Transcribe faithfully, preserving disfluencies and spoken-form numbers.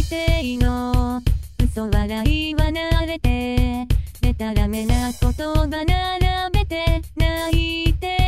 定の嘘笑いは慣れて、でたらめな言葉並べて泣いて